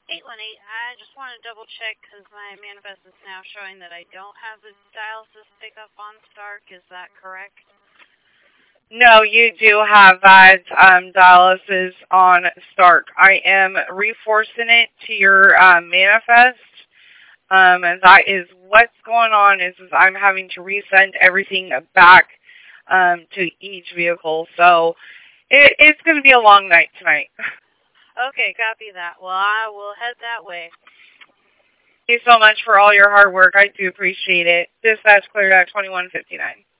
818, I just want to double check because my manifest is now showing that I don't have the dialysis pickup on Stark. Is that correct? No, you do have that dialysis on Stark. I am reforcing it to your manifest. And that is what's going on is I'm having to resend everything back to each vehicle. So it's going to be a long night tonight. Okay, copy that. Well, I will head that way. Thank you so much for all your hard work. I do appreciate it. Dispatch cleared at 21:59.